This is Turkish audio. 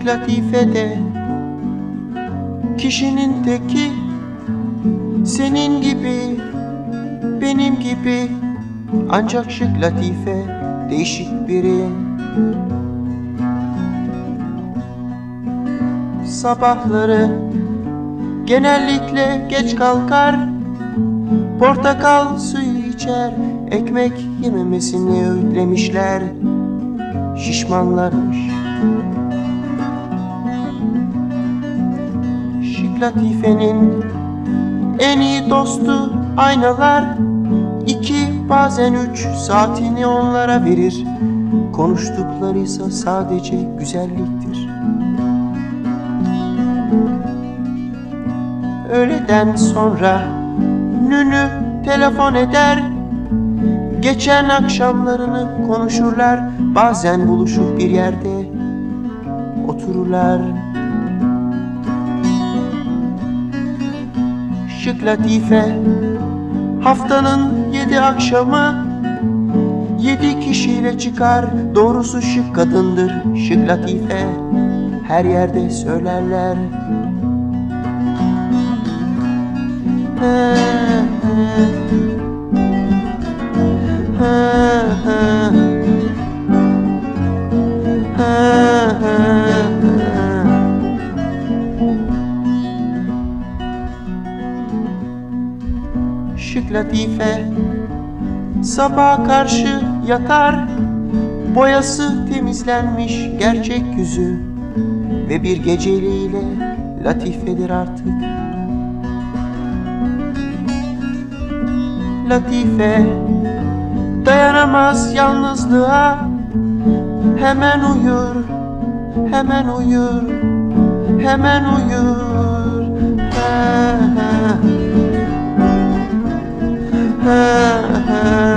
Şık latifede kişinin teki, senin gibi, benim gibi. Ancak şık latife değişik biri. Sabahları genellikle geç kalkar, portakal suyu içer. Ekmek yememesini öğütlemişler, şişmanlarmış. Şık latifenin en iyi dostu aynalar. 2 bazen 3 saatini onlara verir. Konuştuklarıysa sadece güzelliktir. Öğleden sonra nünü telefon eder. Geçen akşamlarını konuşurlar. Bazen buluşup bir yerde otururlar. Şık latife haftanın 7 akşamı 7 kişiyle çıkar. Doğrusu şık kadındır şık latife, her yerde söylerler. Şık latife sabaha karşı yatar. Boyası temizlenmiş gerçek yüzü ve bir geceliğiyle latifedir artık. Latife dayanamaz yalnızlığa. Hemen uyur, hemen uyur, hemen uyur. Ha, ha. Ha, ha.